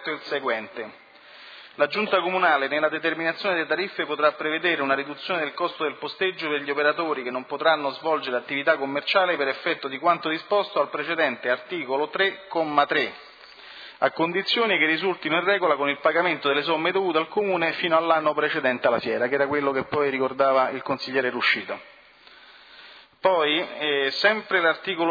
corretto il seguente. La Giunta Comunale nella determinazione delle tariffe potrà prevedere una riduzione del costo del posteggio per gli operatori che non potranno svolgere attività commerciale per effetto di quanto disposto al precedente articolo 3,3, a condizione che risultino in regola con il pagamento delle somme dovute al Comune fino all'anno precedente alla fiera, che era quello che poi ricordava il consigliere Ruscito. Poi, sempre l'articolo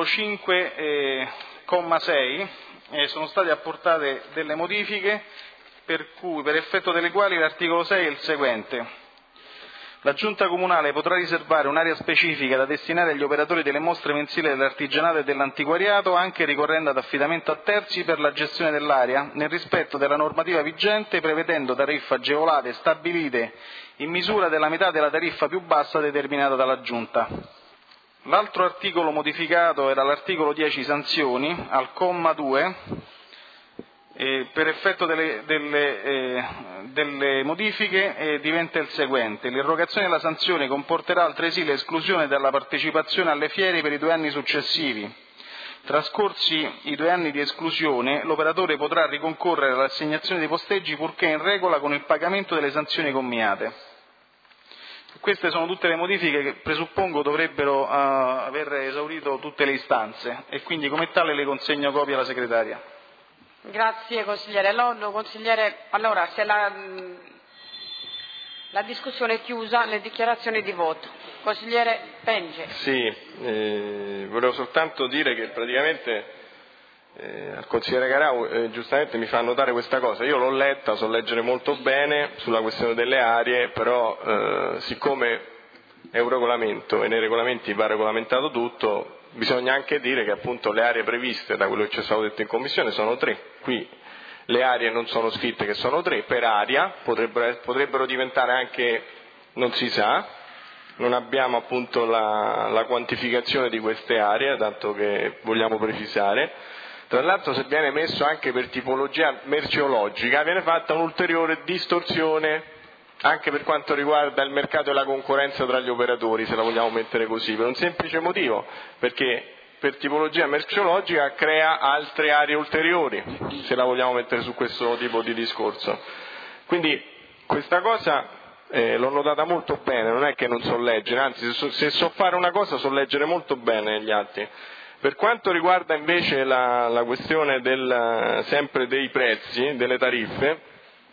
5,6, sono state apportate delle modifiche per effetto delle quali l'articolo 6 è il seguente. La Giunta Comunale potrà riservare un'area specifica da destinare agli operatori delle mostre mensili dell'artigianato e dell'antiquariato, anche ricorrendo ad affidamento a terzi per la gestione dell'area, nel rispetto della normativa vigente, prevedendo tariffe agevolate stabilite in misura della metà della tariffa più bassa determinata dalla Giunta. L'altro articolo modificato era l'articolo 10 sanzioni, al comma 2, per effetto delle modifiche diventa il seguente. L'irrogazione della sanzione comporterà altresì l'esclusione dalla partecipazione alle fiere per i 2 anni successivi. Trascorsi i 2 anni di esclusione, l'operatore potrà riconcorrere all'assegnazione dei posteggi purché in regola con il pagamento delle sanzioni comminate. Queste sono tutte le modifiche che presuppongo dovrebbero aver esaurito tutte le istanze e quindi come tale le consegno copia alla segretaria. Grazie consigliere Lollo. Consigliere, allora se la discussione è chiusa, le dichiarazioni di voto. Consigliere Penge. Sì, volevo soltanto dire che praticamente al consigliere Garau giustamente mi fa notare questa cosa. Io l'ho letta, so leggere molto bene sulla questione delle aree, però siccome è un regolamento e nei regolamenti va regolamentato tutto, bisogna anche dire che appunto le aree previste da quello che ci è stato detto in commissione sono 3. Qui le aree non sono scritte che sono 3 per area, potrebbero diventare anche, non si sa, non abbiamo appunto la quantificazione di queste aree, tanto che vogliamo precisare. Tra l'altro se viene messo anche per tipologia merceologica viene fatta un'ulteriore distorsione anche per quanto riguarda il mercato e la concorrenza tra gli operatori, se la vogliamo mettere così, per un semplice motivo, perché per tipologia merceologica crea altre aree ulteriori, se la vogliamo mettere su questo tipo di discorso. Quindi questa cosa l'ho notata molto bene, non è che non so leggere, anzi se so fare una cosa so leggere molto bene gli atti. Per quanto riguarda invece la questione sempre dei prezzi, delle tariffe,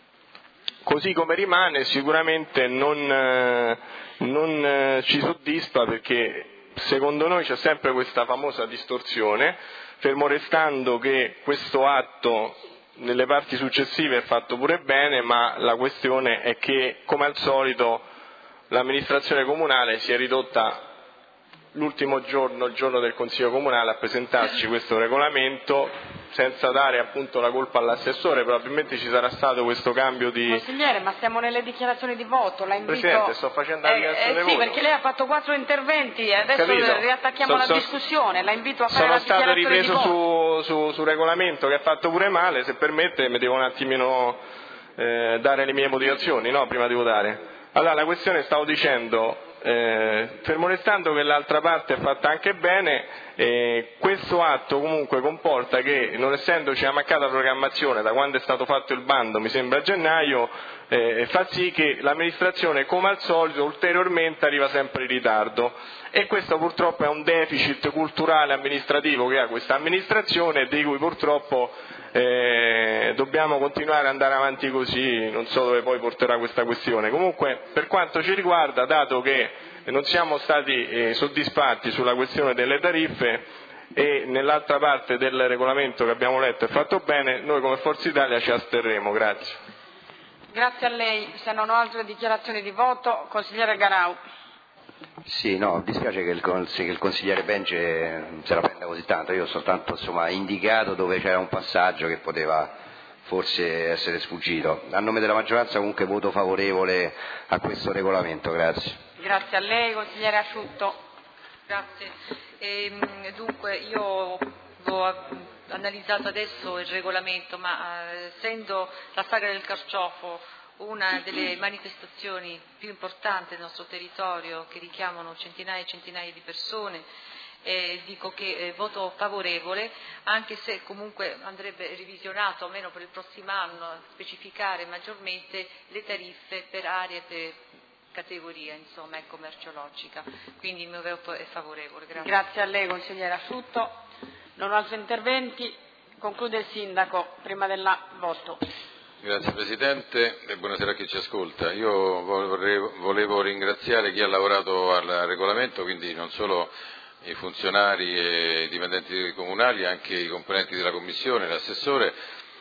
così come rimane sicuramente non ci soddisfa, perché secondo noi c'è sempre questa famosa distorsione, fermo restando che questo atto nelle parti successive è fatto pure bene, ma la questione è che come al solito l'amministrazione comunale si è ridotta l'ultimo giorno, il giorno del Consiglio Comunale, a presentarci questo regolamento senza dare appunto la colpa all'assessore. Probabilmente ci sarà stato questo cambio di... Consigliere, ma siamo nelle dichiarazioni di voto, la invito... Presidente, sto facendo la dichiarazione di voto. Sì, perché lei ha fatto 4 interventi e adesso riattacchiamo la discussione, la invito a fare la dichiarazione di voto. Sono stato ripreso sul regolamento che ha fatto pure male, se permette mi devo un attimino dare le mie motivazioni, no? Prima di votare. Allora, la questione, stavo dicendo, fermo restando che l'altra parte è fatta anche bene, questo atto comunque comporta che, non essendoci una mancata programmazione da quando è stato fatto il bando, mi sembra a gennaio, fa sì che l'amministrazione come al solito ulteriormente arriva sempre in ritardo, e questo purtroppo è un deficit culturale amministrativo che ha questa amministrazione, di cui purtroppo dobbiamo continuare ad andare avanti così, non so dove poi porterà questa questione. Comunque, per quanto ci riguarda, dato che non siamo stati soddisfatti sulla questione delle tariffe e nell'altra parte del regolamento che abbiamo letto è fatto bene, noi come Forza Italia ci asterremo. Grazie. Grazie a lei. Se non ho altre dichiarazioni di voto, consigliere Garau. Sì, no, dispiace che il consigliere Penge se la prenda così tanto. Io ho soltanto indicato dove c'era un passaggio che poteva forse essere sfuggito. A nome della maggioranza comunque voto favorevole a questo regolamento. Grazie. Grazie a lei, consigliere Asciutto. Grazie. Dunque io ho analizzato adesso il regolamento, ma essendo la sagra del carciofo una delle manifestazioni più importanti del nostro territorio, che richiamano centinaia e centinaia di persone, dico che voto favorevole, anche se comunque andrebbe revisionato almeno per il prossimo anno a specificare maggiormente le tariffe per aree e per categoria, insomma, merceologica. Quindi il mio voto è favorevole. Grazie. Grazie a lei, consigliere Asciutto. Non ho altri interventi. Conclude il Sindaco prima del voto. Grazie Presidente e buonasera a chi ci ascolta. Io volevo ringraziare chi ha lavorato al regolamento, quindi non solo i funzionari e i dipendenti comunali, anche i componenti della Commissione, l'assessore.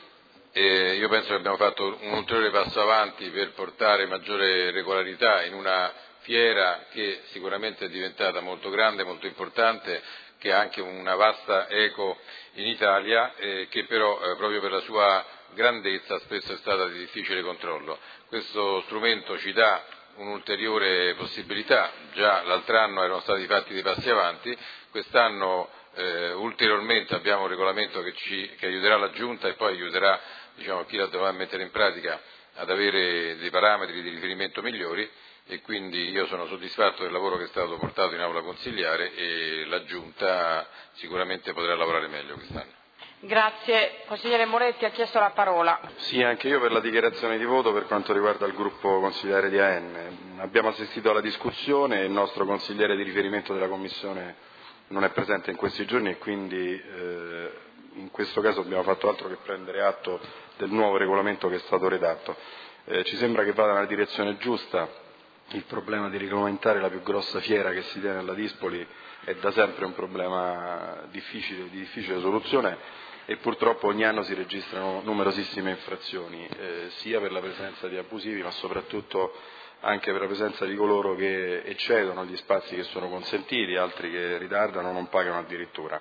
E io penso che abbiamo fatto un ulteriore passo avanti per portare maggiore regolarità in una fiera che sicuramente è diventata molto grande, molto importante, che ha anche una vasta eco in Italia, che però proprio per la sua grandezza spesso è stata di difficile controllo. Questo strumento ci dà un'ulteriore possibilità, già l'altro anno erano stati fatti dei passi avanti, quest'anno ulteriormente abbiamo un regolamento che aiuterà la Giunta e poi aiuterà chi la dovrà mettere in pratica ad avere dei parametri di riferimento migliori, e quindi io sono soddisfatto del lavoro che è stato portato in aula consigliare e la Giunta sicuramente potrà lavorare meglio quest'anno. Grazie. Consigliere Moretti ha chiesto la parola. Sì, anche io per la dichiarazione di voto per quanto riguarda il gruppo consigliare di AN. Abbiamo assistito alla discussione e il nostro consigliere di riferimento della Commissione non è presente in questi giorni e quindi in questo caso abbiamo fatto altro che prendere atto del nuovo regolamento che è stato redatto. Ci sembra che vada nella direzione giusta. Il problema di regolamentare la più grossa fiera che si tiene alla Dispoli è da sempre un problema di difficile soluzione e purtroppo ogni anno si registrano numerosissime infrazioni, sia per la presenza di abusivi ma soprattutto anche per la presenza di coloro che eccedono gli spazi che sono consentiti, altri che ritardano o non pagano addirittura.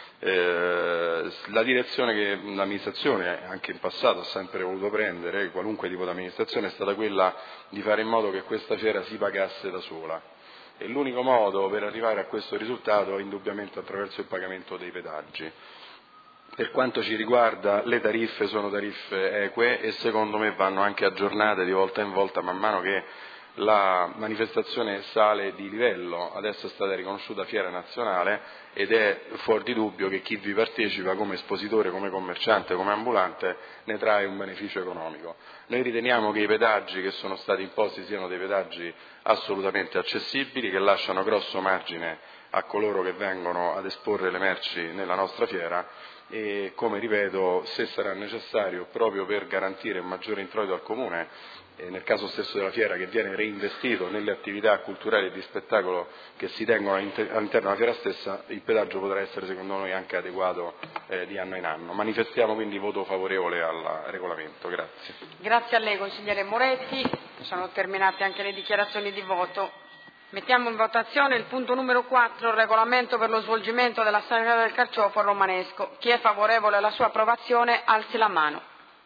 La direzione che l'amministrazione anche in passato ha sempre voluto prendere, qualunque tipo di amministrazione, è stata quella di fare in modo che questa fiera si pagasse da sola e l'unico modo per arrivare a questo risultato è indubbiamente attraverso il pagamento dei pedaggi. Per quanto ci riguarda le tariffe sono tariffe eque e secondo me vanno anche aggiornate di volta in volta man mano che la manifestazione sale di livello. Adesso è stata riconosciuta fiera nazionale ed è fuori di dubbio che chi vi partecipa come espositore, come commerciante, come ambulante ne trae un beneficio economico. Noi riteniamo che i pedaggi che sono stati imposti siano dei pedaggi assolutamente accessibili, che lasciano grosso margine a coloro che vengono ad esporre le merci nella nostra fiera e, come ripeto, se sarà necessario proprio per garantire un maggiore introito al Comune, nel caso stesso della fiera che viene reinvestito nelle attività culturali e di spettacolo che si tengono all'interno della fiera stessa, il pedaggio potrà essere secondo noi anche adeguato di anno in anno. Manifestiamo quindi voto favorevole al regolamento. Grazie. Grazie a lei consigliere Moretti, sono terminate anche le dichiarazioni di voto. Mettiamo in votazione il punto numero 4, il regolamento per lo svolgimento della Sagra del Carciofo a Romanesco. Chi è favorevole alla sua approvazione alzi la mano.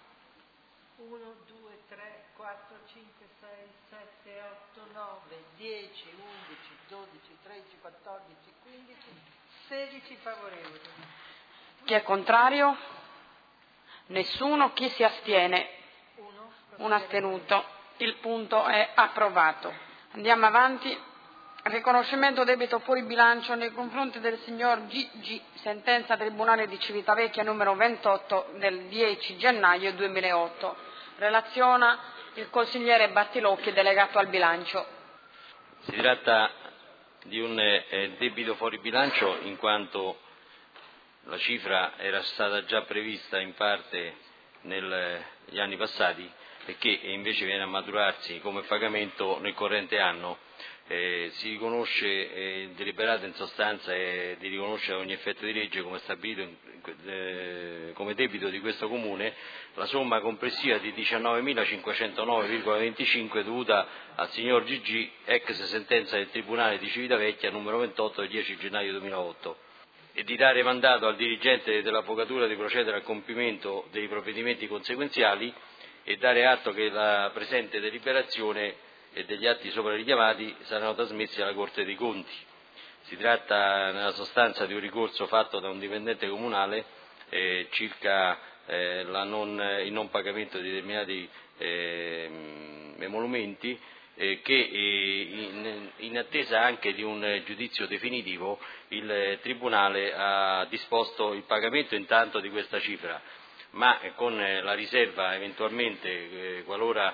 1, 2, 3, 4, 5, 6, 7, 8, 9, 10, 11, 12, 13, 14, 15, 16 favorevoli. Chi è contrario? Nessuno. Chi si astiene? Un astenuto. Il punto è approvato. Andiamo avanti. Riconoscimento debito fuori bilancio nei confronti del signor G.G. Sentenza Tribunale di Civitavecchia numero 28 del 10 gennaio 2008. Relaziona il consigliere Battilocchi, delegato al bilancio. Si tratta di un debito fuori bilancio in quanto la cifra era stata già prevista in parte negli anni passati e che invece viene a maturarsi come pagamento nel corrente anno. Si riconosce deliberato in sostanza di riconoscere ogni effetto di legge come stabilito come debito di questo Comune la somma complessiva di 19.509,25 dovuta al signor G.G. ex sentenza del Tribunale di Civitavecchia numero 28 del 10 gennaio 2008 e di dare mandato al dirigente dell'Avvocatura di procedere al compimento dei provvedimenti conseguenziali e dare atto che la presente deliberazione e degli atti sopra richiamati saranno trasmessi alla Corte dei Conti. Si tratta nella sostanza di un ricorso fatto da un dipendente comunale circa il non pagamento di determinati emolumenti che in attesa anche di un giudizio definitivo il Tribunale ha disposto il pagamento intanto di questa cifra, ma con la riserva eventualmente qualora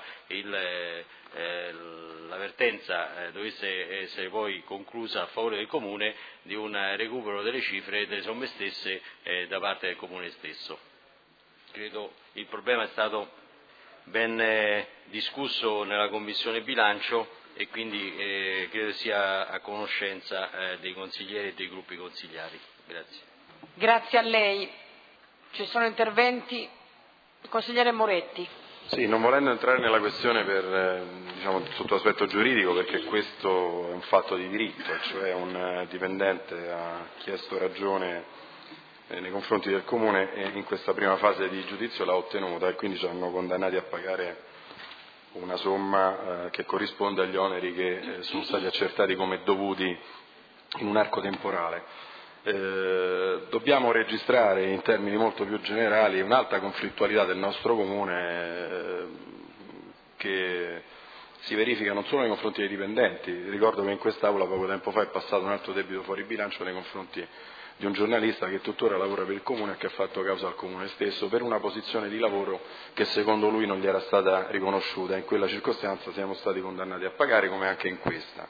la vertenza dovesse essere poi conclusa a favore del Comune, di un recupero delle cifre e delle somme stesse da parte del Comune stesso. Credo il problema è stato ben discusso nella Commissione Bilancio e quindi credo sia a conoscenza dei consiglieri e dei gruppi consigliari. Grazie. Grazie a lei. Ci sono interventi? Il consigliere Moretti. Sì, non volendo entrare nella questione sotto aspetto giuridico, perché questo è un fatto di diritto, cioè un dipendente ha chiesto ragione nei confronti del Comune e in questa prima fase di giudizio l'ha ottenuta e quindi ci hanno condannati a pagare una somma che corrisponde agli oneri che sono stati accertati come dovuti in un arco temporale. Dobbiamo registrare in termini molto più generali un'alta conflittualità del nostro Comune che si verifica non solo nei confronti dei dipendenti. Ricordo che in quest'Aula poco tempo fa è passato un altro debito fuori bilancio nei confronti di un giornalista che tuttora lavora per il Comune e che ha fatto causa al Comune stesso per una posizione di lavoro che secondo lui non gli era stata riconosciuta. In quella circostanza siamo stati condannati a pagare, come anche in questa.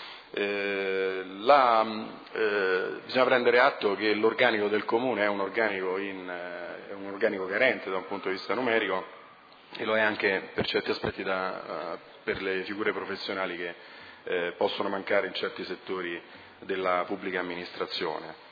Bisogna prendere atto che l'organico del Comune è un organico carente da un punto di vista numerico e lo è anche per certi aspetti per le figure professionali che possono mancare in certi settori della pubblica amministrazione.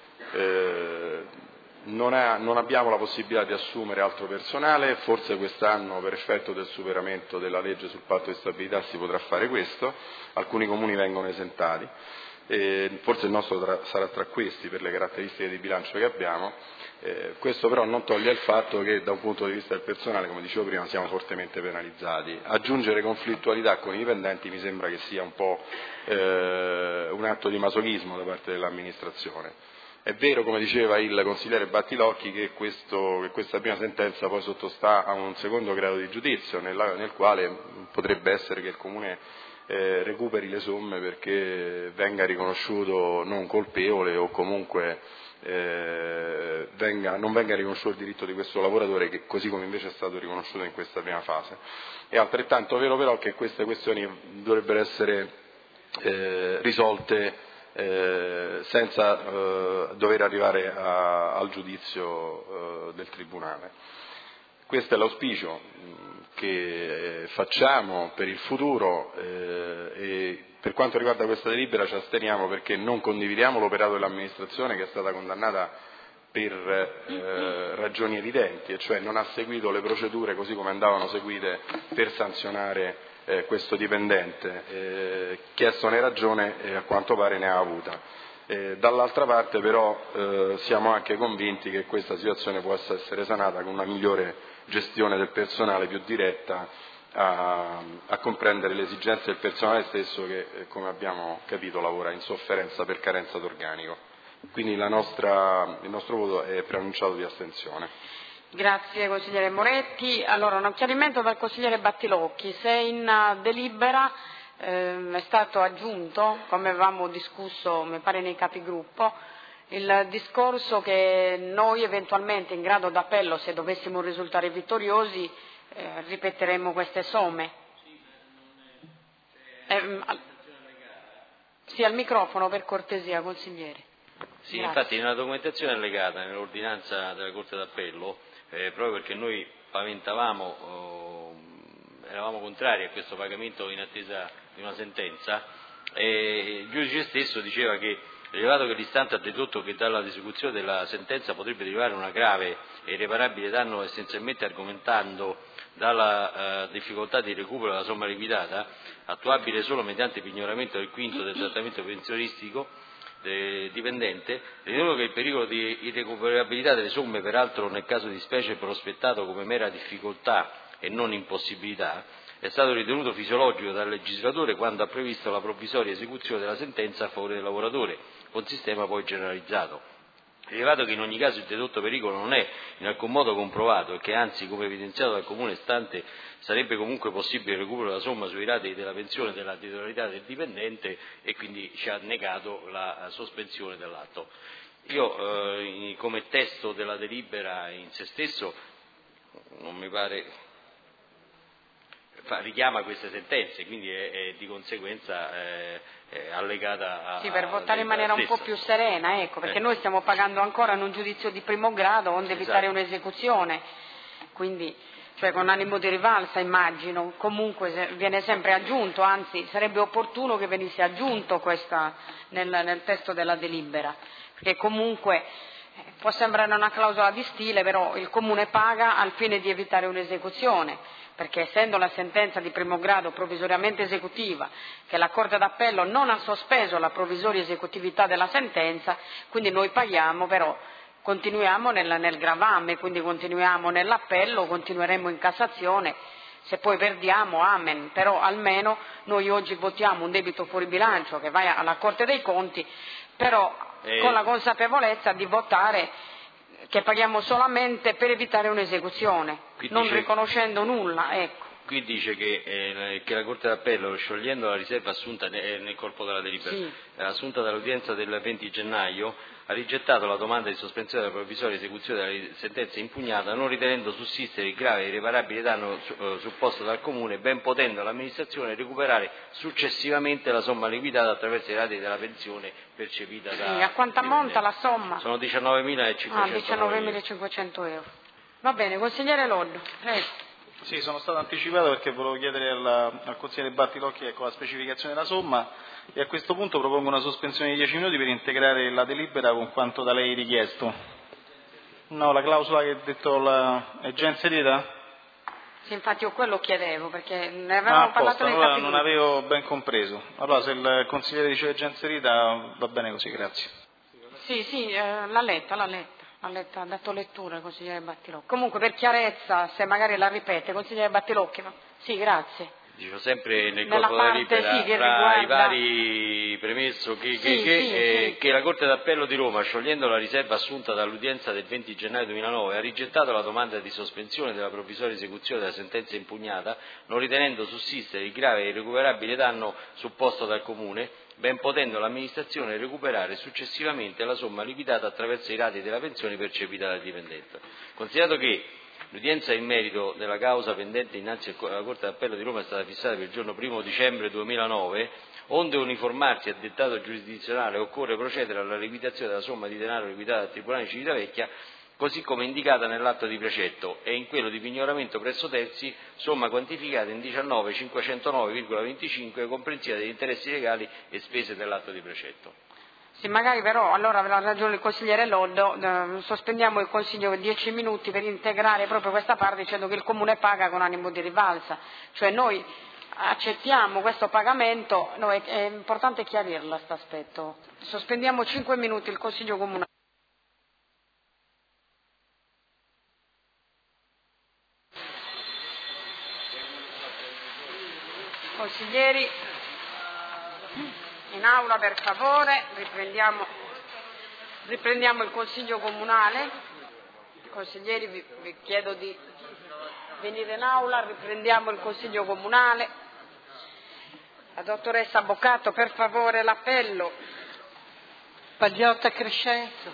Non abbiamo la possibilità di assumere altro personale, forse quest'anno per effetto del superamento della legge sul patto di stabilità si potrà fare questo, alcuni comuni vengono esentati, forse il nostro sarà tra questi per le caratteristiche di bilancio che abbiamo, questo però non toglie il fatto che da un punto di vista del personale, come dicevo prima, siamo fortemente penalizzati. Aggiungere conflittualità con i dipendenti mi sembra che sia un po' un atto di masochismo da parte dell'amministrazione. È vero, come diceva il consigliere Battilocchi, che questa prima sentenza poi sottostà a un secondo grado di giudizio, nel quale potrebbe essere che il Comune recuperi le somme perché venga riconosciuto non colpevole o comunque non venga riconosciuto il diritto di questo lavoratore, che così come invece è stato riconosciuto in questa prima fase. È altrettanto vero però che queste questioni dovrebbero essere risolte senza dover arrivare al giudizio del Tribunale. Questo è l'auspicio che facciamo per il futuro e per quanto riguarda questa delibera ci asteniamo perché non condividiamo l'operato dell'amministrazione, che è stata condannata per ragioni evidenti, e cioè non ha seguito le procedure così come andavano seguite per sanzionare questo dipendente, chiestone ragione e a quanto pare ne ha avuta. Dall'altra parte però siamo anche convinti che questa situazione possa essere sanata con una migliore gestione del personale, più diretta a comprendere le esigenze del personale stesso che, come abbiamo capito, lavora in sofferenza per carenza d'organico. Quindi il nostro voto è preannunciato di astensione. Grazie consigliere Moretti. Allora, un chiarimento dal consigliere Battilocchi. Se in delibera è stato aggiunto, come avevamo discusso mi pare nei capigruppo, il discorso che noi eventualmente in grado d'appello, se dovessimo risultare vittoriosi, ripeteremo queste somme. Sì, al microfono per cortesia, consigliere. Sì, infatti nella documentazione allegata nell'ordinanza della Corte d'Appello, proprio perché noi paventavamo, eravamo contrari a questo pagamento in attesa di una sentenza, il giudice stesso diceva che, rilevato che l'istante ha dedotto che dalla esecuzione della sentenza potrebbe derivare una grave e irreparabile danno, essenzialmente argomentando dalla difficoltà di recupero della somma liquidata, attuabile solo mediante pignoramento del quinto del trattamento pensionistico dipendente, ritenuto che il pericolo di irrecuperabilità delle somme, peraltro nel caso di specie prospettato come mera difficoltà e non impossibilità, è stato ritenuto fisiologico dal legislatore quando ha previsto la provvisoria esecuzione della sentenza a favore del lavoratore, con sistema poi generalizzato. rilevato che in ogni caso il dedotto pericolo non è in alcun modo comprovato e che anzi, come evidenziato dal Comune stante, sarebbe comunque possibile il recupero della somma sui ratei della pensione della titolarità del dipendente, e quindi ci ha negato la sospensione dell'atto. Io, come testo della delibera in se stesso, non mi pare richiama queste sentenze, quindi è di conseguenza allegata a... Sì, per votare in maniera un po' più serena, ecco, perché noi stiamo pagando ancora in un giudizio di primo grado onde evitare un'esecuzione, quindi cioè con animo di rivalsa immagino, comunque viene sempre aggiunto, anzi sarebbe opportuno che venisse aggiunto questa nel testo della delibera, perché comunque può sembrare una clausola di stile, però il Comune paga al fine di evitare un'esecuzione, perché essendo la sentenza di primo grado provvisoriamente esecutiva, che la Corte d'Appello non ha sospeso la provvisoria esecutività della sentenza, quindi noi paghiamo, però continuiamo nel gravame, quindi continuiamo nell'appello, continueremo in Cassazione, se poi perdiamo, amen, però almeno noi oggi votiamo un debito fuori bilancio che va alla Corte dei Conti, però con la consapevolezza di votare che paghiamo solamente per evitare un'esecuzione, non riconoscendo nulla, ecco. Qui dice che la Corte d'Appello, sciogliendo la riserva assunta nel corpo della delibera, assunta dall'udienza del 20 gennaio, ha rigettato la domanda di sospensione della provvisoria esecuzione della sentenza impugnata, non ritenendo sussistere il grave e irreparabile danno supposto dal Comune, ben potendo l'amministrazione recuperare successivamente la somma liquidata attraverso i ratei della pensione percepita da... a quanto ammonta la somma? Sono 19.500 19.500 euro. Va bene, consigliere Loddo, prego. Sì, sono stato anticipato perché volevo chiedere al consigliere Battilocchi la specificazione della somma e a questo punto propongo una sospensione di 10 minuti per integrare la delibera con quanto da lei richiesto. No, la clausola che ha detto è già inserita? Sì, infatti io quello chiedevo perché ne avevamo parlato nei allora non avevo ben compreso. Allora se il consigliere dice che è già inserita va bene così, grazie. Sì, l'ha letta, ha dato lettura il consigliere Battilocchi. Comunque per chiarezza, se magari la ripete, consigliere Battilocchi, sì, grazie. Dicevo sempre nel corpo della delibera, tra i vari premesso che la Corte d'Appello di Roma, sciogliendo la riserva assunta dall'udienza del 20 gennaio 2009, ha rigettato la domanda di sospensione della provvisoria esecuzione della sentenza impugnata, non ritenendo sussistere il grave e irrecuperabile danno supposto dal Comune, ben potendo l'amministrazione recuperare successivamente la somma liquidata attraverso i ratei della pensione percepita dal dipendente. Considerato che l'udienza in merito della causa pendente innanzi alla Corte d'Appello di Roma è stata fissata per il giorno 1 dicembre 2009, onde uniformarsi al dettato giurisdizionale occorre procedere alla liquidazione della somma di denaro liquidata dal Tribunale di Civitavecchia, così come indicata nell'atto di precetto e in quello di pignoramento presso terzi, somma quantificata in 19.509,25 comprensiva degli interessi legali e spese dell'atto di precetto. Sì, magari però, allora aveva ragione il consigliere Loddo, sospendiamo il consiglio 10 minuti per integrare proprio questa parte dicendo che il Comune paga con animo di rivalsa, cioè noi accettiamo questo pagamento, è importante chiarirlo questo aspetto. Sospendiamo 5 minuti il consiglio comunale. Consiglieri, in aula per favore, riprendiamo il Consiglio Comunale. Consiglieri, vi chiedo di venire in aula, riprendiamo il Consiglio Comunale. La dottoressa Boccato, per favore, l'appello. Pagliotta Crescenzo,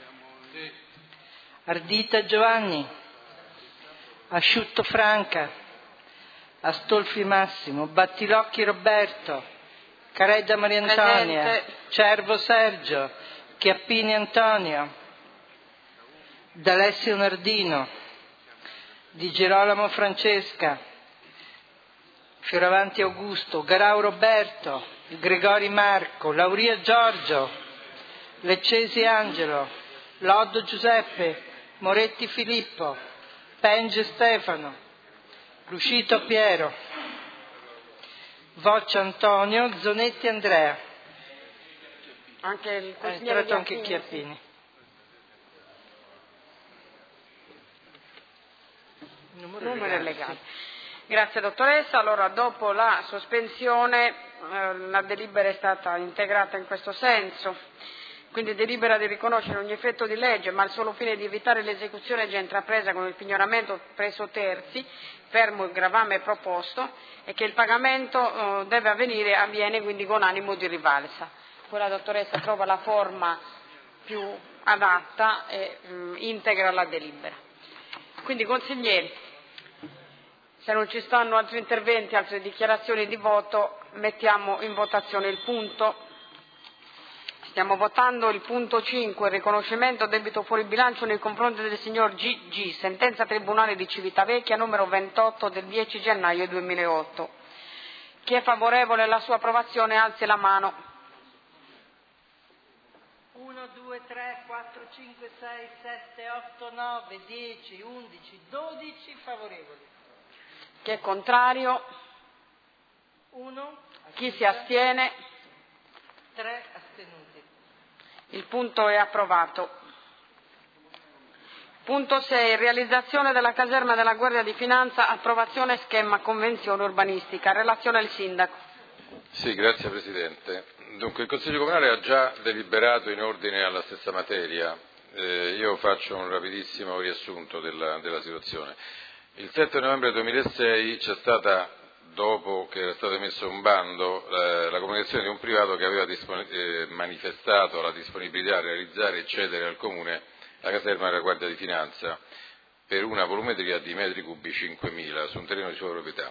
Ardita Giovanni, Asciutto Franca, Astolfi Massimo, Battilocchi Roberto, Careggia Maria Antonia, Presente. Cervo Sergio, Chiappini Antonio, D'Alessio Nardino, Di Girolamo Francesca, Fioravanti Augusto, Garau Roberto, Gregori Marco, Lauria Giorgio, Leccesi Angelo, Loddo Giuseppe, Moretti Filippo, Penge Stefano, Lucito Piero, Voccia Antonio, Zonetti Andrea. Anche il consigliere anche Chiappini. Numero legale. Grazie dottoressa. Allora dopo la sospensione la delibera è stata integrata in questo senso. Quindi delibera di riconoscere ogni effetto di legge, ma al solo fine di evitare l'esecuzione già intrapresa con il pignoramento presso terzi, fermo il gravame proposto, e che il pagamento deve avviene quindi con animo di rivalsa. Poi la dottoressa trova la forma più adatta e integra la delibera. Quindi consiglieri, se non ci stanno altri interventi, altre dichiarazioni di voto, mettiamo in votazione il punto. Stiamo votando il punto 5, il riconoscimento debito fuori bilancio nei confronti del signor GG, sentenza Tribunale di Civitavecchia numero 28 del 10 gennaio 2008. Chi è favorevole alla sua approvazione alzi la mano. 1, 2, 3, 4, 5, 6, 7, 8, 9, 10, 11, 12 favorevoli. Chi è contrario? 1. Chi si astiene? 3 astenuti. Il punto è approvato. Punto 6. Realizzazione della caserma della Guardia di Finanza, approvazione schema convenzione urbanistica. Relazione al Sindaco. Sì, grazie Presidente. Dunque il Consiglio Comunale ha già deliberato in ordine alla stessa materia. Io faccio un rapidissimo riassunto della situazione. Il 7 novembre 2006 c'è stata, dopo che era stato emesso un bando, la comunicazione di un privato che aveva manifestato la disponibilità a realizzare e cedere al Comune la caserma della Guardia di Finanza per una volumetria di metri cubi 5.000 su un terreno di sua proprietà.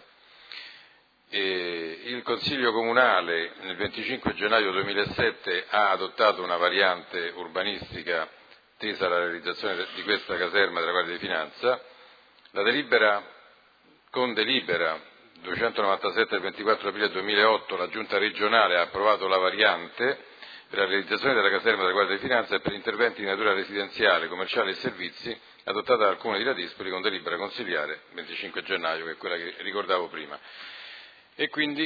Il Consiglio Comunale nel 25 gennaio 2007 ha adottato una variante urbanistica tesa alla realizzazione di questa caserma della Guardia di Finanza. Con delibera 297 del 24 aprile 2008 la Giunta regionale ha approvato la variante per la realizzazione della caserma della Guardia di Finanza e per interventi di natura residenziale, commerciale e servizi, adottata dal Comune di Ladispoli con delibera consiliare 25 gennaio, che è quella che ricordavo prima. E quindi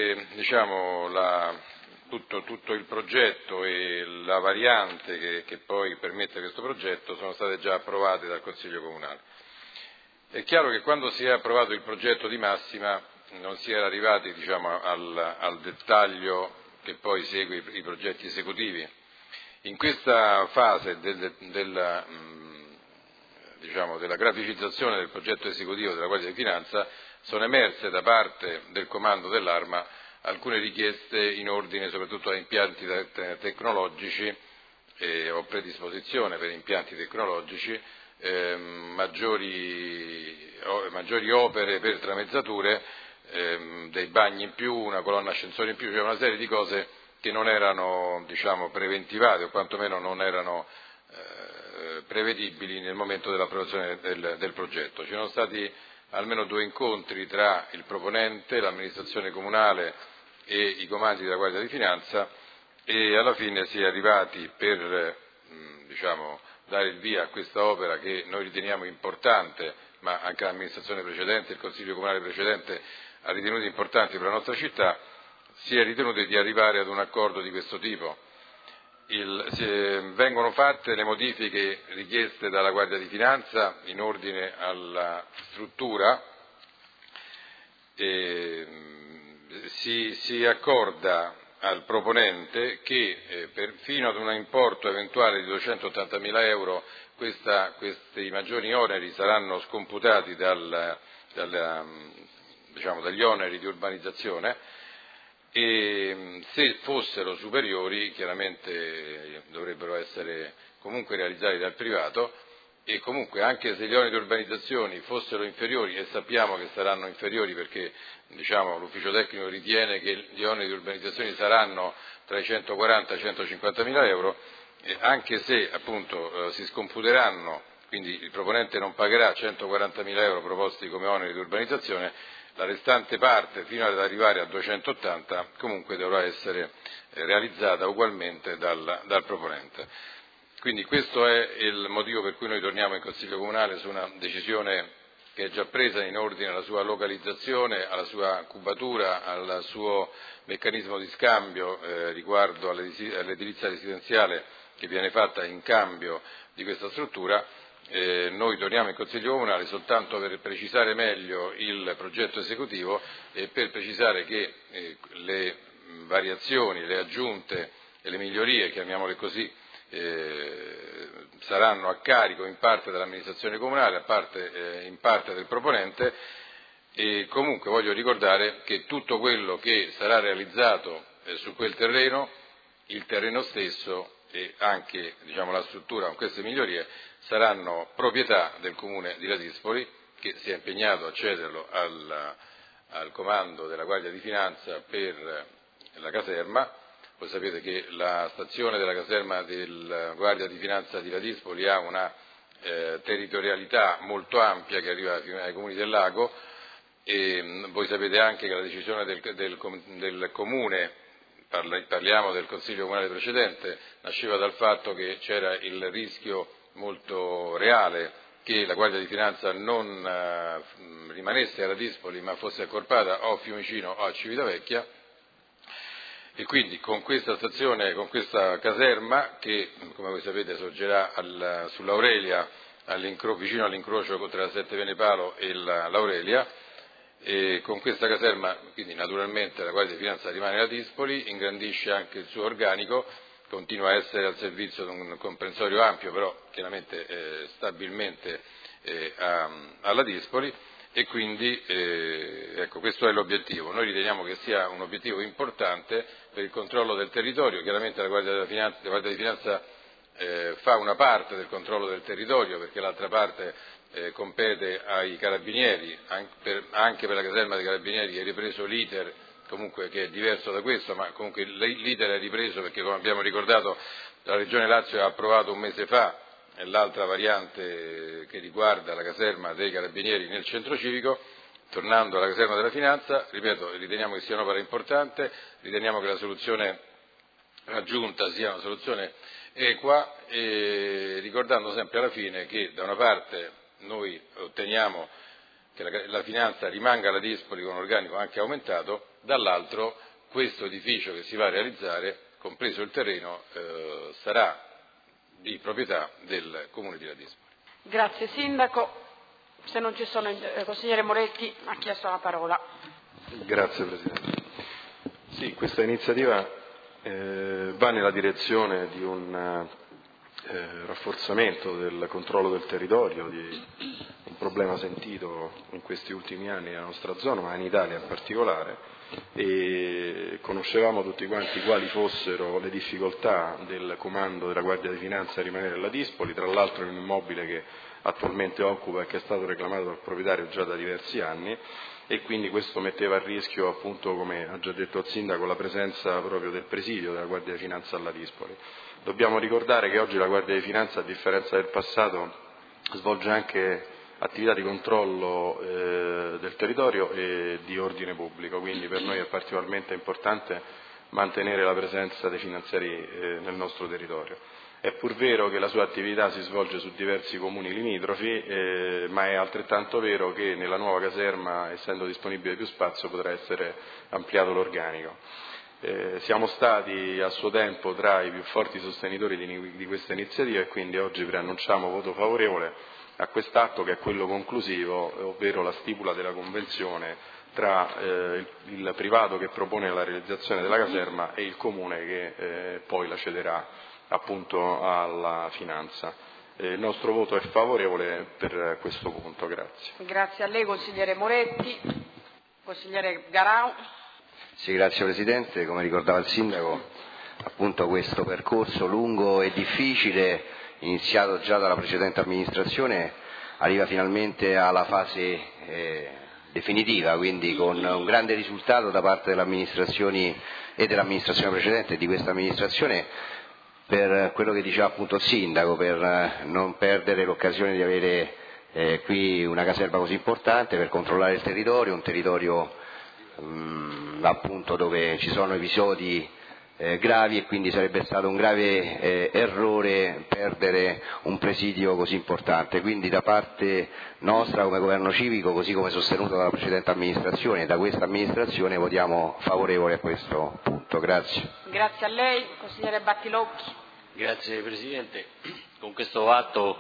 tutto il progetto e la variante che poi permette questo progetto sono state già approvate dal Consiglio Comunale. È chiaro che quando si è approvato il progetto di massima non si era arrivati al dettaglio che poi segue i progetti esecutivi. In questa fase della graficizzazione del progetto esecutivo della Guardia di Finanza sono emerse da parte del comando dell'Arma alcune richieste in ordine soprattutto a impianti tecnologici o predisposizione per impianti tecnologici, maggiori opere per tramezzature, dei bagni in più, una colonna ascensore in più, cioè una serie di cose che non erano preventivate o quantomeno non erano prevedibili nel momento dell'approvazione del progetto. Ci sono stati almeno 2 incontri tra il proponente, l'amministrazione comunale e i comandi della Guardia di Finanza e alla fine si è arrivati per dare il via a questa opera che noi riteniamo importante, ma anche l'amministrazione precedente, il Consiglio Comunale precedente ha ritenuto importanti per la nostra città, si è ritenuto di arrivare ad un accordo di questo tipo. Vengono fatte le modifiche richieste dalla Guardia di Finanza in ordine alla struttura e si accorda al proponente che fino ad un importo eventuale di 280.000 euro questi maggiori oneri saranno scomputati dagli oneri di urbanizzazione e se fossero superiori chiaramente dovrebbero essere comunque realizzati dal privato e comunque anche se gli oneri di urbanizzazione fossero inferiori e sappiamo che saranno inferiori perché l'ufficio tecnico ritiene che gli oneri di urbanizzazione saranno tra i 140 e i 150.000 euro, anche se appunto si scomputeranno, quindi il proponente non pagherà 140.000 euro proposti come oneri di urbanizzazione, la restante parte fino ad arrivare a 280 comunque dovrà essere realizzata ugualmente dal proponente. Quindi questo è il motivo per cui noi torniamo in Consiglio Comunale su una decisione che è già presa in ordine alla sua localizzazione, alla sua cubatura, al suo meccanismo di scambio riguardo all'edilizia residenziale che viene fatta in cambio di questa struttura. Noi torniamo in Consiglio Comunale soltanto per precisare meglio il progetto esecutivo e per precisare che le variazioni, le aggiunte e le migliorie, chiamiamole così, saranno a carico in parte dell'amministrazione comunale, in parte del proponente, e comunque voglio ricordare che tutto quello che sarà realizzato su quel terreno, il terreno stesso e anche la struttura con queste migliorie saranno proprietà del Comune di Ladispoli, che si è impegnato a cederlo al comando della Guardia di Finanza per la caserma. Voi sapete che la stazione della caserma della Guardia di Finanza di Ladispoli ha una territorialità molto ampia che arriva ai comuni del lago, e voi sapete anche che la decisione del Comune, parliamo del Consiglio Comunale precedente, nasceva dal fatto che c'era il rischio molto reale che la Guardia di Finanza non rimanesse a Ladispoli ma fosse accorpata o a Fiumicino o a Civitavecchia, e quindi con questa stazione, con questa caserma che come voi sapete sorgerà sull'Aurelia, vicino all'incrocio tra la Sette Venepalo e l'Aurelia, e con questa caserma quindi naturalmente la Guardia di Finanza rimane a Ladispoli, ingrandisce anche il suo organico, continua a essere al servizio di un comprensorio ampio, però chiaramente stabilmente a Ladispoli, e quindi ecco, questo è l'obiettivo. Noi riteniamo che sia un obiettivo importante per il controllo del territorio. Chiaramente la Guardia di Finanza fa una parte del controllo del territorio, perché l'altra parte compete ai carabinieri, anche per la caserma dei carabinieri è ripreso l'iter, comunque che è diverso da questo, ma comunque l'iter è ripreso perché, come abbiamo ricordato, la Regione Lazio ha approvato un mese fa l'altra variante che riguarda la caserma dei carabinieri nel centro civico. Tornando alla caserma della Finanza, ripeto, riteniamo che sia un'opera importante, riteniamo che la soluzione raggiunta sia una soluzione equa, e ricordando sempre alla fine che da una parte noi otteniamo che la Finanza rimanga a Ladispoli con un organico anche aumentato, dall'altro questo edificio che si va a realizzare, compreso il terreno, sarà di proprietà del Comune di Ladispoli. Grazie Sindaco. Se non ci sono, il consigliere Moretti ha chiesto la parola. Grazie Presidente. Sì, questa iniziativa va nella direzione di un rafforzamento del controllo del territorio, di un problema sentito in questi ultimi anni nella nostra zona, ma in Italia in particolare, e conoscevamo tutti quanti quali fossero le difficoltà del comando della Guardia di Finanza a rimanere a Ladispoli, tra l'altro in un immobile che attualmente occupa e che è stato reclamato dal proprietario già da diversi anni, e quindi questo metteva a rischio, appunto, come ha già detto il Sindaco, la presenza proprio del presidio della Guardia di Finanza a Ladispoli. Dobbiamo ricordare che oggi la Guardia di Finanza, a differenza del passato, svolge anche attività di controllo del territorio e di ordine pubblico, quindi per noi è particolarmente importante mantenere la presenza dei finanziari nel nostro territorio. È pur vero che la sua attività si svolge su diversi comuni limitrofi, ma è altrettanto vero che nella nuova caserma, essendo disponibile più spazio, potrà essere ampliato l'organico. Siamo stati a suo tempo tra i più forti sostenitori di questa iniziativa, e quindi oggi preannunciamo voto favorevole a quest'atto, che è quello conclusivo, ovvero la stipula della convenzione tra il privato che propone la realizzazione della caserma e il Comune che poi la cederà appunto alla Finanza. Il nostro voto è favorevole per questo punto. Grazie. Grazie a lei consigliere Moretti. Consigliere Garau. Sì, grazie Presidente. Come ricordava il Sindaco, appunto questo percorso lungo e difficile, iniziato già dalla precedente amministrazione, arriva finalmente alla fase definitiva, quindi con un grande risultato da parte delle amministrazioni e dell'amministrazione precedente e di questa amministrazione, per quello che diceva appunto il Sindaco, per non perdere l'occasione di avere qui una caserma così importante, per controllare il territorio, un territorio appunto dove ci sono episodi gravi, e quindi sarebbe stato un grave errore perdere un presidio così importante. Quindi da parte nostra come governo civico, così come sostenuto dalla precedente amministrazione e da questa amministrazione, votiamo favorevole a questo punto. Grazie. Grazie a lei, consigliere Battilocchi. Grazie Presidente. Con questo atto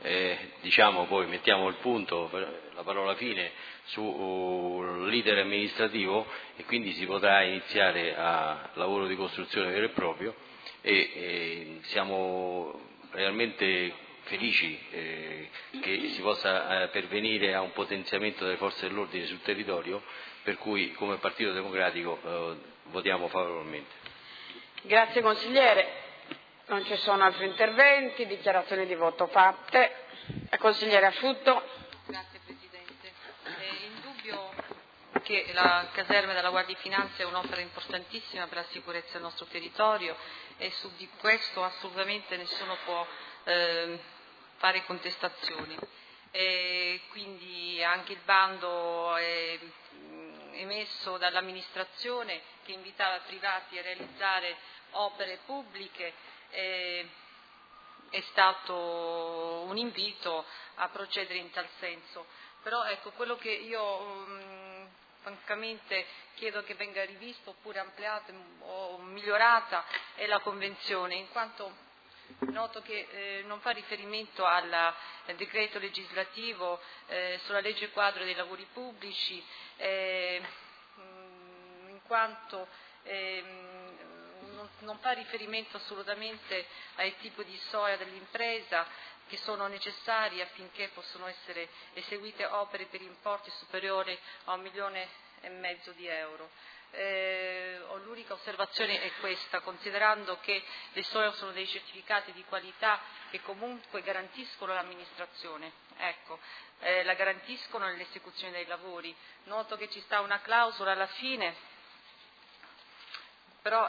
poi mettiamo il punto, la parola fine, sull'iter amministrativo, e quindi si potrà iniziare a lavoro di costruzione vero e proprio, e siamo realmente felici che si possa pervenire a un potenziamento delle forze dell'ordine sul territorio, per cui come Partito Democratico votiamo favorevolmente. Grazie consigliere, non ci sono altri interventi, dichiarazioni di voto fatte. Consigliere Asciutto. Grazie Presidente. È indubbio che la caserma della Guardia di Finanza è un'opera importantissima per la sicurezza del nostro territorio e su di questo assolutamente nessuno può fare contestazioni. Quindi anche il bando emesso dall'amministrazione che invitava privati a realizzare opere pubbliche è stato un invito a procedere in tal senso. Però ecco, quello che io francamente chiedo che venga rivisto oppure ampliata o migliorata è la Convenzione, in quanto noto che non fa riferimento al decreto legislativo sulla legge quadro dei lavori pubblici, in quanto non fa riferimento assolutamente ai tipi di SOIA dell'impresa che sono necessari affinché possano essere eseguite opere per importi superiori a 1,5 milioni di euro. L'unica osservazione è questa, considerando che le SOIA sono dei certificati di qualità che comunque garantiscono l'amministrazione, la garantiscono nell'esecuzione dei lavori. Noto che ci sta una clausola alla fine, però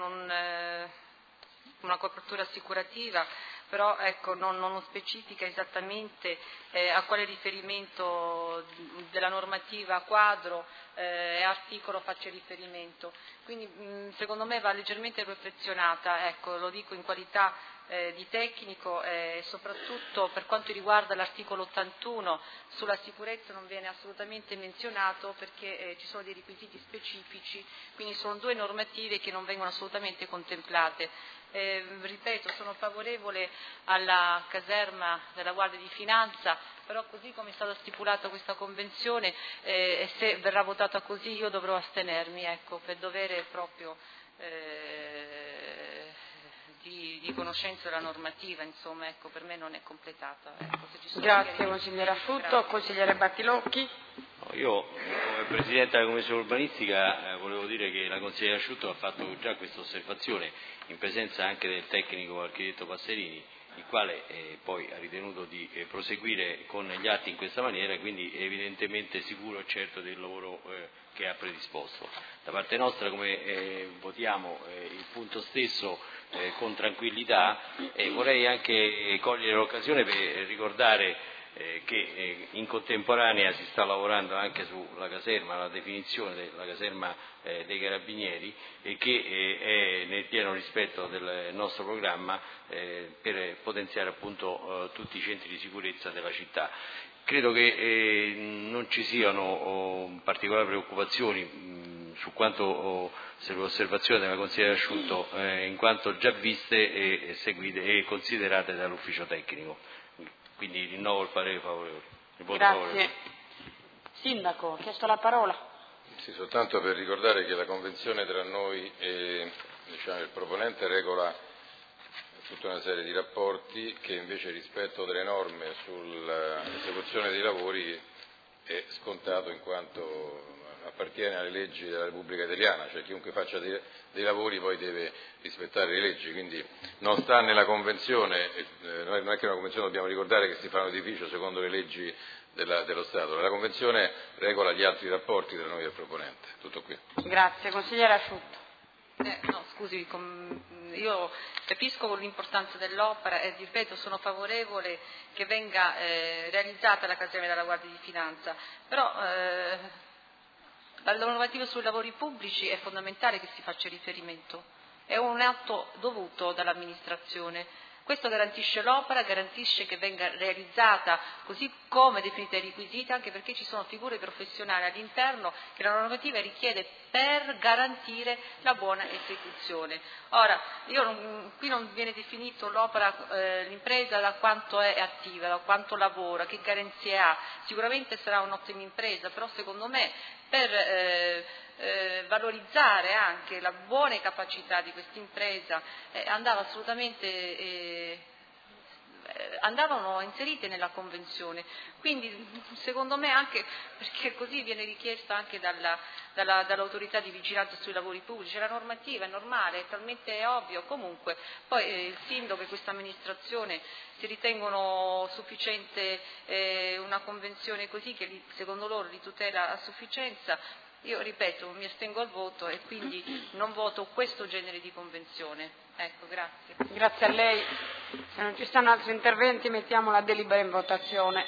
una copertura assicurativa, però non specifica esattamente a quale riferimento della normativa quadro e articolo faccia riferimento. Quindi secondo me va leggermente perfezionata, lo dico in qualità di tecnico e soprattutto per quanto riguarda l'articolo 81 sulla sicurezza non viene assolutamente menzionato perché ci sono dei requisiti specifici, quindi sono due normative che non vengono assolutamente contemplate. Ripeto, sono favorevole alla caserma della Guardia di Finanza, però così come è stata stipulata questa convenzione e se verrà votata così io dovrò astenermi, per dovere proprio di conoscenza della normativa, insomma, per me non è completata. Grazie consigliere Asciutto. Consigliere Battilocchi. Io come Presidente della Commissione Urbanistica volevo dire che la consigliera Asciutto ha fatto già questa osservazione in presenza anche del tecnico architetto Passerini, il quale poi ha ritenuto di proseguire con gli atti in questa maniera, quindi è evidentemente sicuro e certo del lavoro che ha predisposto. Da parte nostra, come votiamo il punto stesso con tranquillità, vorrei anche cogliere l'occasione per ricordare che in contemporanea si sta lavorando anche sulla caserma, la definizione della caserma dei Carabinieri e che è nel pieno rispetto del nostro programma per potenziare appunto tutti i centri di sicurezza della città. Credo che non ci siano particolari preoccupazioni su quanto sulle osservazioni della consigliera Asciutto, in quanto già viste e seguite e considerate dall'ufficio tecnico. Quindi rinnovo il parere favorevole. Grazie. Sindaco, ha chiesto la parola. Sì, soltanto per ricordare che la convenzione tra noi e il proponente regola tutta una serie di rapporti che invece rispetto delle norme sull'esecuzione dei lavori è scontato in quanto appartiene alle leggi della Repubblica Italiana, cioè chiunque faccia dei lavori poi deve rispettare le leggi, quindi non sta nella convenzione, non è che nella convenzione dobbiamo ricordare che si fa un edificio secondo le leggi dello Stato, la convenzione regola gli altri rapporti tra noi e il proponente, tutto qui. Grazie, consigliere Asciutto. No, scusi, io capisco l'importanza dell'opera e ripeto sono favorevole che venga realizzata la caserma della Guardia di Finanza, però la normativa sui lavori pubblici è fondamentale che si faccia riferimento, è un atto dovuto dall'amministrazione. Questo garantisce l'opera, garantisce che venga realizzata così come definita i requisiti, anche perché ci sono figure professionali all'interno che la normativa richiede per garantire la buona esecuzione. Ora, qui non viene definito l'impresa da quanto è attiva, da quanto lavora, che garanzie ha. Sicuramente sarà un'ottima impresa, però secondo me per valorizzare anche la buone capacità di questa impresa, andavano inserite nella convenzione. Quindi secondo me, anche perché così viene richiesta anche dall'autorità di vigilanza sui lavori pubblici, la normativa è normale, è talmente ovvio. Comunque poi il sindaco e questa amministrazione si ritengono sufficiente una convenzione così che secondo loro li tutela a sufficienza. Io ripeto, mi astengo al voto e quindi non voto questo genere di convenzione. Ecco, grazie. Grazie a lei. Se non ci stanno altri interventi mettiamo la delibera in votazione.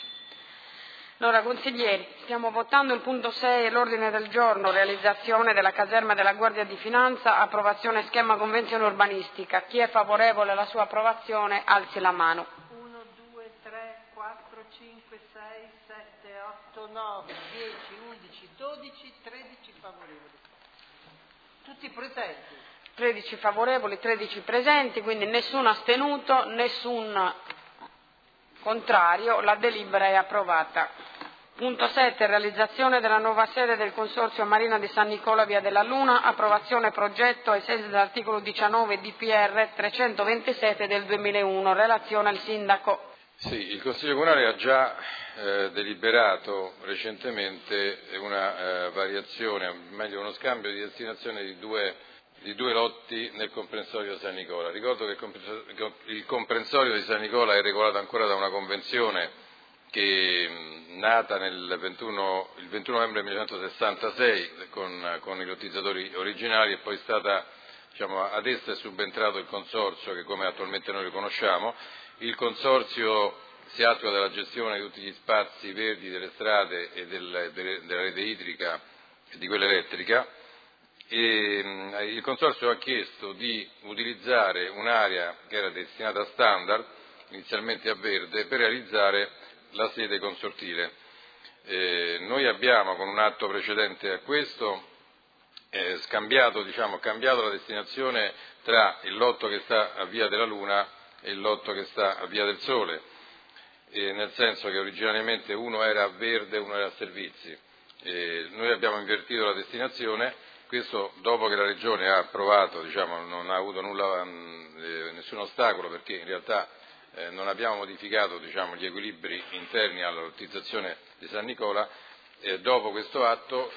Allora, consiglieri, stiamo votando il punto 6, l'ordine del giorno, realizzazione della caserma della Guardia di Finanza, approvazione schema convenzione urbanistica. Chi è favorevole alla sua approvazione alzi la mano. 1, 2, 3, 4, 5, 6, 7, 8, 9, 10, 11, 12, 13 favorevoli. Tutti presenti. 13 favorevoli, 13 presenti, quindi nessun astenuto, nessun contrario, la delibera è approvata. Punto 7, realizzazione della nuova sede del Consorzio Marina di San Nicola Via della Luna, approvazione progetto ai sensi dell'articolo 19 DPR 327 del 2001, relazione al Sindaco. Sì, il Consiglio Comunale ha già deliberato recentemente una variazione, meglio uno scambio di destinazione di due lotti nel comprensorio San Nicola. Ricordo che il comprensorio di San Nicola è regolato ancora da una convenzione che nata il 21 novembre 1966 con i lottizzatori originali e poi è stata, ad essa è subentrato il consorzio che come attualmente noi lo conosciamo. Il consorzio si attua dalla gestione di tutti gli spazi verdi delle strade e della rete idrica e di quella elettrica. E il consorzio ha chiesto di utilizzare un'area che era destinata a standard, inizialmente a verde, per realizzare la sede consortile. Noi abbiamo, con un atto precedente a questo, cambiato la destinazione tra il lotto che sta a Via della Luna e il lotto che sta a Via del Sole, nel senso che originariamente uno era a verde e uno era a servizi. Noi abbiamo invertito la destinazione. Questo dopo che la Regione ha approvato, non ha avuto nessun ostacolo, perché in realtà non abbiamo modificato gli equilibri interni alla lottizzazione di San Nicola. Dopo questo atto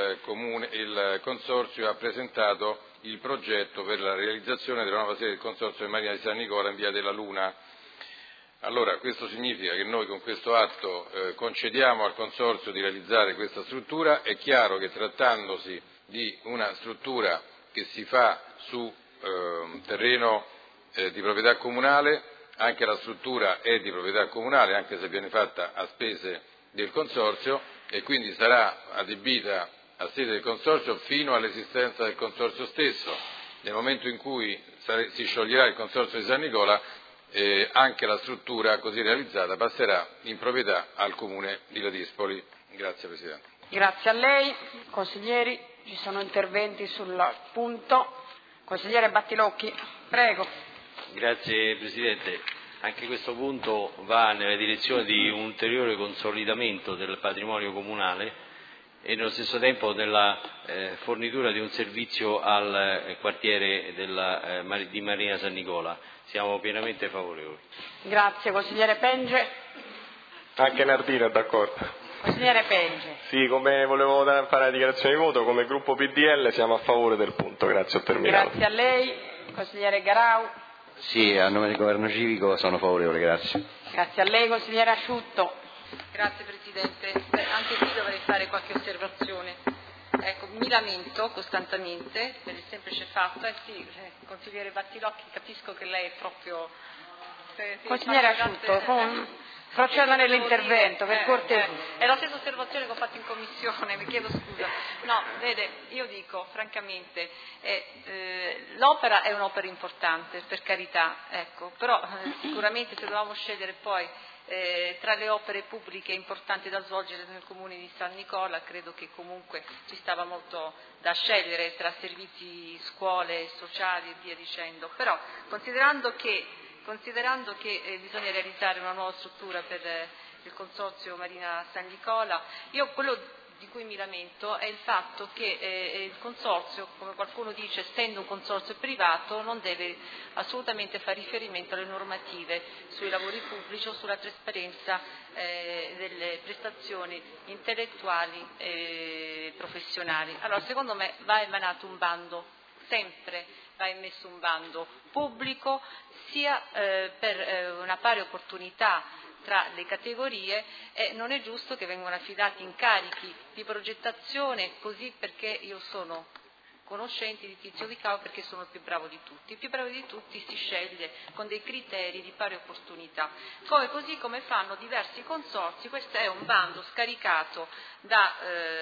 il Consorzio ha presentato il progetto per la realizzazione della nuova sede del Consorzio Marina di San Nicola in Via della Luna. Allora, questo significa che noi con questo atto concediamo al Consorzio di realizzare questa struttura. È chiaro che trattandosi di una struttura che si fa su terreno di proprietà comunale, anche la struttura è di proprietà comunale, anche se viene fatta a spese del Consorzio, e quindi sarà adibita a sede del Consorzio fino all'esistenza del Consorzio stesso. Nel momento in cui si scioglierà il Consorzio di San Nicola, anche la struttura così realizzata passerà in proprietà al Comune di Ladispoli. Grazie Presidente. Grazie a lei. Consiglieri, ci sono interventi sul punto. Consigliere Battilocchi, prego. Grazie Presidente. Anche questo punto va nella direzione di un ulteriore consolidamento del patrimonio comunale e nello stesso tempo della fornitura di un servizio al quartiere di Marina San Nicola. Siamo pienamente favorevoli. Grazie. Consigliere Penge. Anche Nardino è d'accordo. Consigliere Penge. Sì, come volevo fare la dichiarazione di voto, come gruppo PDL siamo a favore del punto. Grazie, ho terminato. Grazie a lei. Consigliere Garau. Sì, a nome del Governo Civico sono favorevole, grazie. Grazie a lei. Consigliere Asciutto. Grazie Presidente. Anche qui dovrei fare qualche osservazione. Ecco, mi lamento costantemente per il semplice fatto, consigliere Battilocchi, capisco che lei è proprio... Consigliere Asciutto, proceda nell'intervento, per cortesia. È la stessa osservazione che ho fatto in commissione, mi chiedo scusa. No, vede, io dico francamente, l'opera è un'opera importante, per carità, ecco, però sicuramente se dovevamo scegliere poi tra le opere pubbliche importanti da svolgere nel comune di San Nicola, credo che comunque ci stava molto da scegliere tra servizi, scuole, sociali e via dicendo, però considerando che bisogna realizzare una nuova struttura per il Consorzio Marina San Nicola, io quello di cui mi lamento è il fatto che il consorzio, come qualcuno dice, essendo un consorzio privato, non deve assolutamente fare riferimento alle normative sui lavori pubblici o sulla trasparenza delle prestazioni intellettuali e professionali. Allora, secondo me va emanato un bando, sempre va emesso un bando pubblico, sia per una pari opportunità tra le categorie, e non è giusto che vengano affidati incarichi di progettazione così perché io sono conoscente di Tizio di Caio, perché sono il più bravo di tutti. Il più bravo di tutti si sceglie con dei criteri di pari opportunità, così come fanno diversi consorzi. Questo è un bando scaricato da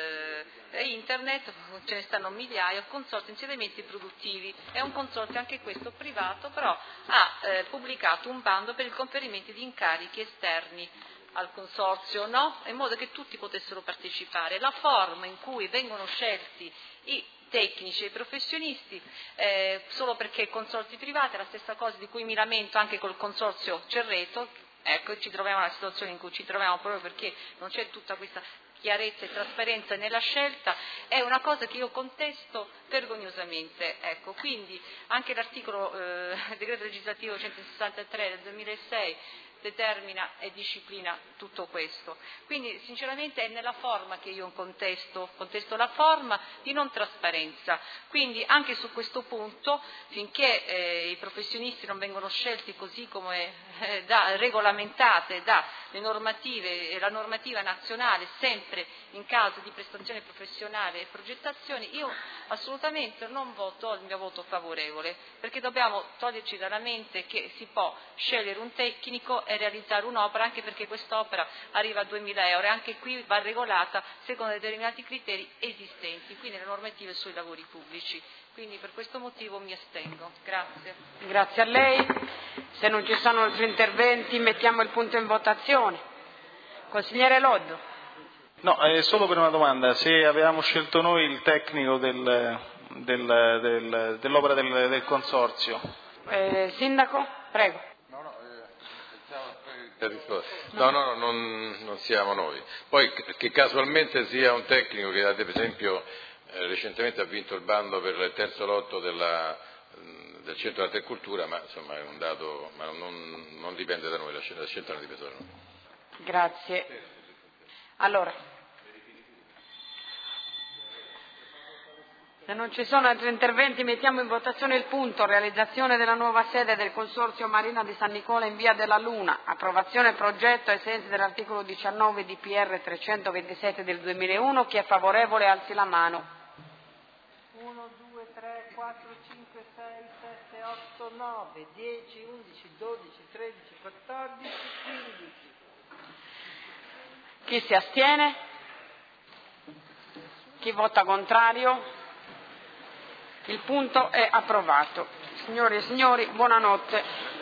internet, ce ne stanno migliaia, consorzio insediamenti produttivi, è un consorzio anche questo privato, però ha pubblicato un bando per il conferimento di incarichi esterni al consorzio, no? In modo che tutti potessero partecipare. La forma in cui vengono scelti i tecnici e i professionisti, solo perché consorzi privati, è la stessa cosa di cui mi lamento anche col consorzio Cerreto. Ecco, ci troviamo nella situazione in cui ci troviamo proprio perché non c'è tutta questa chiarezza e trasparenza nella scelta, è una cosa che io contesto vergognosamente. Ecco, quindi anche l'articolo del decreto legislativo 163 del 2006 determina e disciplina tutto questo. Quindi sinceramente è nella forma che io contesto la forma di non trasparenza. Quindi anche su questo punto, finché i professionisti non vengono scelti così come regolamentate dalle normative e la normativa nazionale, sempre in caso di prestazione professionale e progettazioni, io assolutamente non voto il mio voto favorevole, perché dobbiamo toglierci dalla mente che si può scegliere un tecnico e realizzare un'opera, anche perché quest'opera arriva a 2.000 euro e anche qui va regolata secondo determinati criteri esistenti, quindi le normative sui lavori pubblici. Quindi per questo motivo mi astengo. Grazie. Grazie a lei. Se non ci sono altri interventi mettiamo il punto in votazione. Consigliere Loddo. No, è solo per una domanda. Se avevamo scelto noi il tecnico dell'opera del consorzio. Sindaco, prego. No, non siamo noi. Poi che casualmente sia un tecnico che ad esempio recentemente ha vinto il bando per il terzo lotto del Centro d'Arte e Cultura, ma insomma è un dato, ma non dipende da noi, la scelta non dipende da noi. Grazie. Allora, se non ci sono altri interventi mettiamo in votazione il punto realizzazione della nuova sede del Consorzio Marina di San Nicola in Via della Luna, approvazione progetto ai sensi dell'articolo 19 di PR 327 del 2001. Chi è favorevole alzi la mano. 1, 2, 3, 4, 5, 6, 7, 8, 9, 10, 11, 12, 13, 14, 15. Chi si astiene? Chi vota contrario? Il punto è approvato. Signore e signori, buonanotte.